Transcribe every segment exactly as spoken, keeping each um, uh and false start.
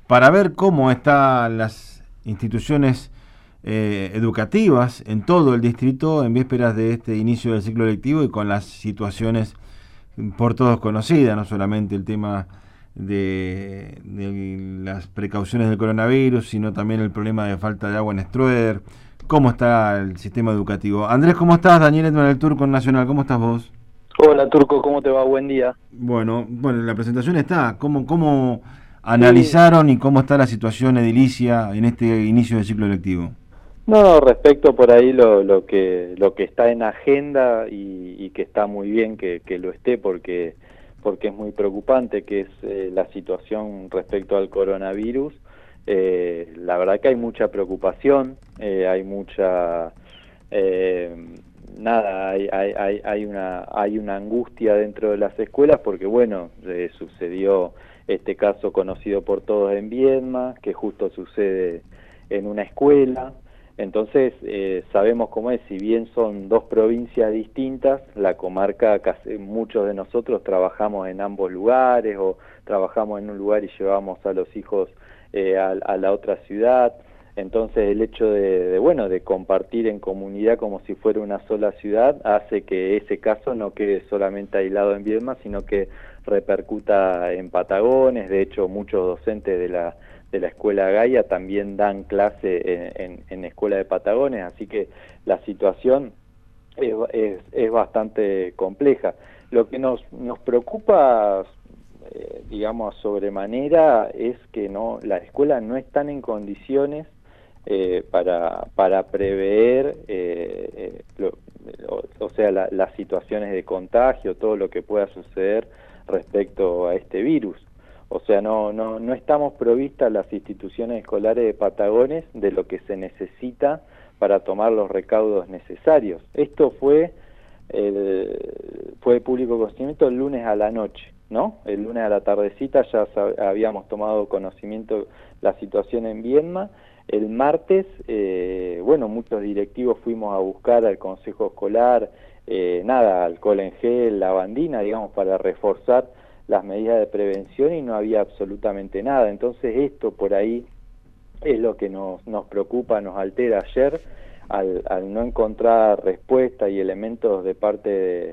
para ver cómo están las instituciones eh, educativas en todo el distrito en vísperas de este inicio del ciclo lectivo y con las situaciones por todos conocidas, no solamente el tema de, de las precauciones del coronavirus, sino también el problema de falta de agua en Estruer. ¿Cómo está el sistema educativo? Andrés, ¿cómo estás? Daniel Edman, el Turco Nacional, ¿cómo estás vos? Hola Turco, ¿cómo te va? Buen día. Bueno, bueno, la presentación está. ¿Cómo, cómo Sí, analizaron y cómo está la situación edilicia en este inicio del ciclo lectivo? no, respecto por ahí lo, lo que lo que está en agenda y, y que está muy bien que, que lo esté porque porque es muy preocupante, que es eh, la situación respecto al coronavirus. Eh, la verdad que hay mucha preocupación, eh, hay mucha eh, nada, hay, hay, hay, hay una hay una angustia dentro de las escuelas porque bueno, eh, sucedió este caso conocido por todos en Viedma, que justo sucede en una escuela. Entonces, eh, sabemos cómo es, si bien son dos provincias distintas, la comarca, casi, muchos de nosotros trabajamos en ambos lugares o trabajamos en un lugar y llevamos a los hijos eh, a, a la otra ciudad. Entonces, el hecho de, de, bueno, de compartir en comunidad como si fuera una sola ciudad hace que ese caso no quede solamente aislado en Viedma, sino que repercuta en Patagones. De hecho, muchos docentes de la de la Escuela Gaia también dan clase en, en, en Escuela de Patagones, así que la situación es, es, es bastante compleja. Lo que nos, nos preocupa, eh, digamos, sobremanera es que no las escuelas no están en condiciones eh, para, para prever, eh, eh, lo, o, o sea, la, las situaciones de contagio, todo lo que pueda suceder respecto a este virus. O sea, no, no, no estamos provistas las instituciones escolares de Patagones de lo que se necesita para tomar los recaudos necesarios. Esto fue, eh, fue de público conocimiento el lunes a la noche, ¿no? El lunes a la tardecita ya habíamos tomado conocimiento de la situación en Viedma. El martes, eh, bueno, muchos directivos fuimos a buscar al consejo escolar, eh, nada, alcohol en gel, lavandina, digamos, para reforzar las medidas de prevención y no había absolutamente nada. Entonces esto por ahí es lo que nos, nos preocupa, nos altera ayer, al, al no encontrar respuesta y elementos de parte de,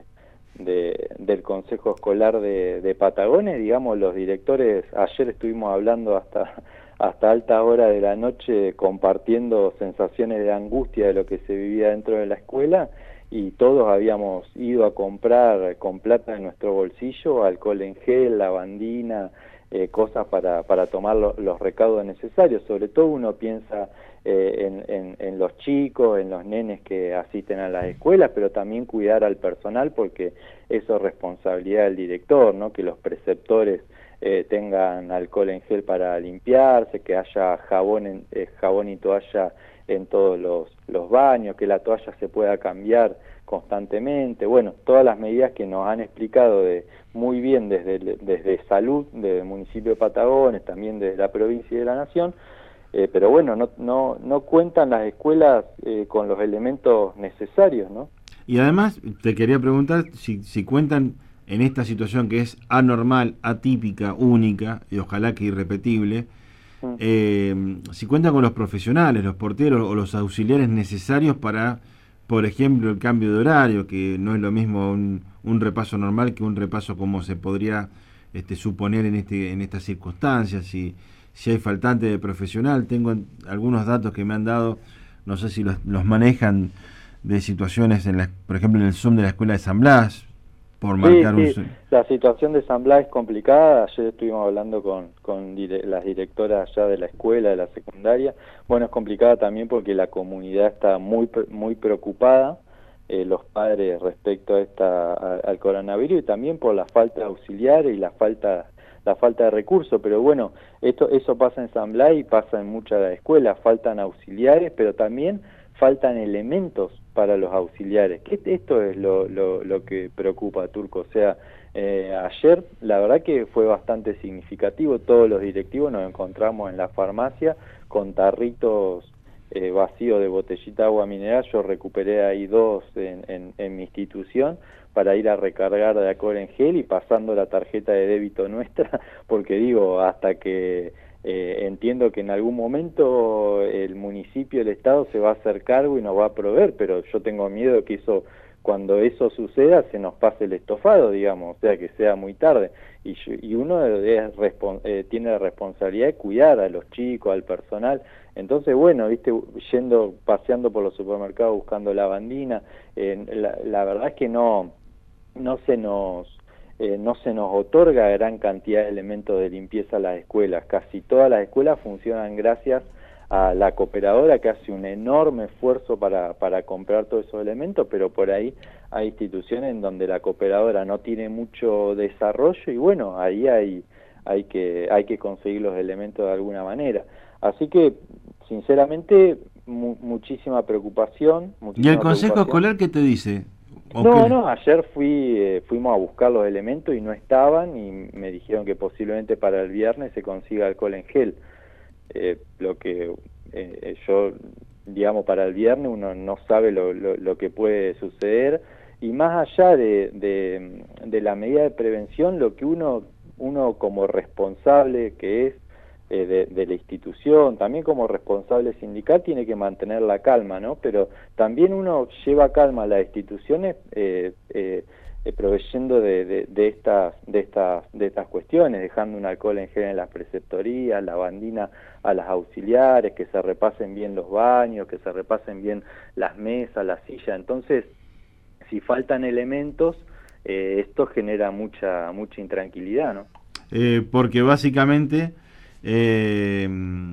de, del Consejo Escolar de, de Patagones. Digamos, los directores, ayer estuvimos hablando hasta, hasta alta hora de la noche compartiendo sensaciones de angustia de lo que se vivía dentro de la escuela, y todos habíamos ido a comprar con plata en nuestro bolsillo alcohol en gel, lavandina, eh, cosas para, para tomar lo, los recaudos necesarios. Sobre todo uno piensa eh, en, en, en los chicos, en los nenes que asisten a las escuelas, pero también cuidar al personal, porque eso es responsabilidad del director, ¿no? Que los preceptores eh, tengan alcohol en gel para limpiarse, que haya jabón, en, eh, jabón y toalla en todos los, los baños, que la toalla se pueda cambiar constantemente. Bueno, todas las medidas que nos han explicado de, muy bien desde, desde salud, desde el municipio de Patagones, también desde la provincia y de la nación, eh, pero bueno, no, no, no cuentan las escuelas eh, con los elementos necesarios, ¿no? Y además te quería preguntar si, si cuentan en esta situación que es anormal, atípica, única y ojalá que irrepetible, Mm. eh, si cuentan con los profesionales, los porteros o los auxiliares necesarios para, por ejemplo, el cambio de horario, que no es lo mismo un, un repaso normal que un repaso como se podría este, suponer en este en estas circunstancias. Si, si hay faltante de profesional, tengo algunos datos que me han dado, no sé si los, los manejan, de situaciones, en la, por ejemplo, en el Zoom de la Escuela de San Blas, por Sí, marcar un... sí, la situación de San Blas es complicada. Ayer estuvimos hablando con, con dire las directoras ya de la escuela, de la secundaria. Bueno, es complicada también porque la comunidad está muy muy preocupada, eh, los padres respecto a esta a, al coronavirus, y también por la falta de auxiliares y la falta la falta de recursos. Pero bueno, esto eso pasa en San Blas y pasa en muchas escuelas. Faltan auxiliares, pero también faltan elementos para los auxiliares. Que esto es lo, lo, lo que preocupa, Turco. O sea, eh, ayer la verdad que fue bastante significativo. Todos los directivos nos encontramos en la farmacia con tarritos eh, vacíos de botellita de agua mineral. Yo recuperé ahí dos en, en, en mi institución para ir a recargar de alcohol en gel y pasando la tarjeta de débito nuestra, porque digo, hasta que Eh, en entiendo que en algún momento el municipio, el Estado se va a hacer cargo y nos va a proveer, pero yo tengo miedo que eso, cuando eso suceda, se nos pase el estofado, digamos, o sea, que sea muy tarde. Y, y uno es respon eh, tiene la responsabilidad de cuidar a los chicos, al personal. Entonces, bueno, viste, yendo, paseando por los supermercados buscando lavandina, eh, la, la verdad es que no, no se nos... Eh, no se nos otorga gran cantidad de elementos de limpieza a las escuelas. Casi todas las escuelas funcionan gracias a la cooperadora, que hace un enorme esfuerzo para, para comprar todos esos elementos, pero por ahí hay instituciones en donde la cooperadora no tiene mucho desarrollo y bueno, ahí hay, hay, que, hay que conseguir los elementos de alguna manera. Así que, sinceramente, mu muchísima preocupación. Muchísima ¿Y el consejo escolar qué te dice? No, no, ayer fui, eh, fuimos a buscar los elementos y no estaban y me dijeron que posiblemente para el viernes se consiga alcohol en gel. Eh, lo que eh, yo, digamos, para el viernes uno no sabe lo, lo, lo que puede suceder y más allá de, de, de la medida de prevención, lo que uno, uno como responsable que es, Eh, de, de la institución, también como responsable sindical tiene que mantener la calma, ¿no? Pero también uno lleva calma a las instituciones eh, eh, eh, proveyendo de, de, de estas de estas de estas cuestiones, dejando un alcohol en gel en las preceptorías, lavandina a las auxiliares, que se repasen bien los baños, que se repasen bien las mesas, las sillas. Entonces, si faltan elementos, eh, esto genera mucha mucha intranquilidad, ¿no? Eh, porque básicamente Eh,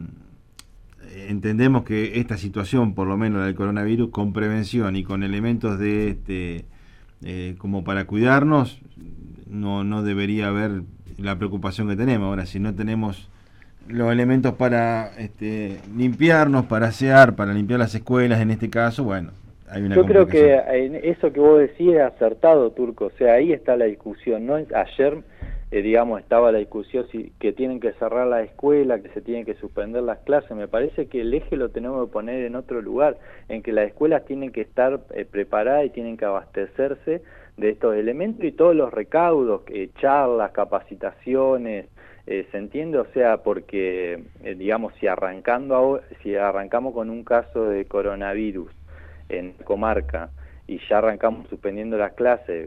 entendemos que esta situación, por lo menos del coronavirus, con prevención y con elementos de este eh, como para cuidarnos, no, no debería haber la preocupación que tenemos. Ahora, si no tenemos los elementos para este, limpiarnos, para asear, para limpiar las escuelas, en este caso, bueno, hay una Yo creo que complicación. en eso que vos decís es acertado, Turco, o sea, ahí está la discusión, ¿no? Ayer Eh, digamos, estaba la discusión si que tienen que cerrar la escuela, que se tienen que suspender las clases. Me parece que el eje lo tenemos que poner en otro lugar, en que las escuelas tienen que estar eh, preparadas y tienen que abastecerse de estos elementos y todos los recaudos, eh, charlas, capacitaciones, eh, ¿se entiende? O sea, porque, eh, digamos, si, arrancando ahora, si arrancamos con un caso de coronavirus en la comarca y ya arrancamos suspendiendo las clases,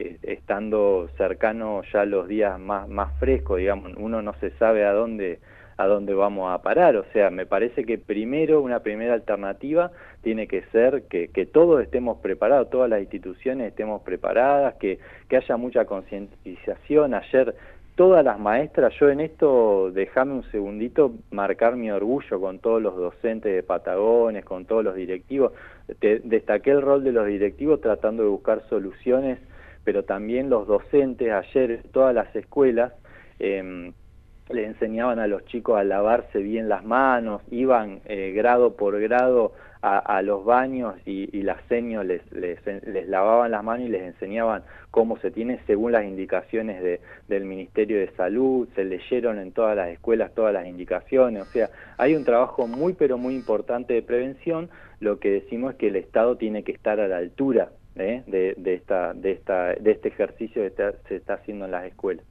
estando cercano ya los días más más frescos, digamos, uno no se sabe a dónde a dónde vamos a parar. O sea, me parece que primero, una primera alternativa tiene que ser que, que todos estemos preparados, todas las instituciones estemos preparadas, que, que haya mucha concientización. Ayer todas las maestras, yo en esto, déjame un segundito marcar mi orgullo con todos los docentes de Patagones, con todos los directivos. Te, destaqué el rol de los directivos tratando de buscar soluciones, pero también los docentes ayer, todas las escuelas, eh, le enseñaban a los chicos a lavarse bien las manos, iban eh, grado por grado a, a los baños y, y las seños les, les, les lavaban las manos y les enseñaban cómo se tiene según las indicaciones de, del Ministerio de Salud. Se leyeron en todas las escuelas todas las indicaciones. O sea, hay un trabajo muy pero muy importante de prevención. Lo que decimos es que el Estado tiene que estar a la altura ¿Eh? De, de, esta, de, esta, de este ejercicio que está, se está haciendo en las escuelas.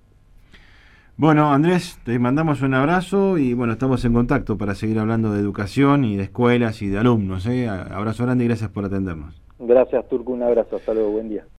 Bueno, Andrés, te mandamos un abrazo y bueno, estamos en contacto para seguir hablando de educación y de escuelas y de alumnos. ¿eh? Abrazo grande y gracias por atendernos. Gracias, Turco, un abrazo, hasta luego, buen día.